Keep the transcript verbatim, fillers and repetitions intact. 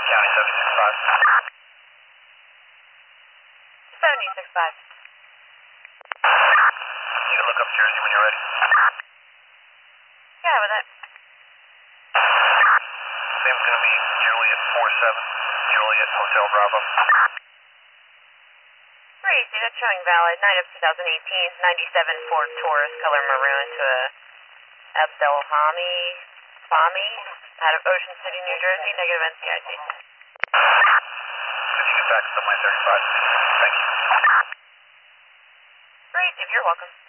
County seven six five. seventy six five. You can look up Jersey when you're ready. Yeah, with that. Name's going to be Juliet four seven. Juliet Hotel Bravo. Crazy, that's showing valid. Night of twenty eighteen, ninety-seven Ford Taurus, color maroon to a Abdelhami Fahmy out of Ocean City, New Jersey. Negative N C I C. If you can fax up my thirty-five. Thank you. Crazy, you're welcome.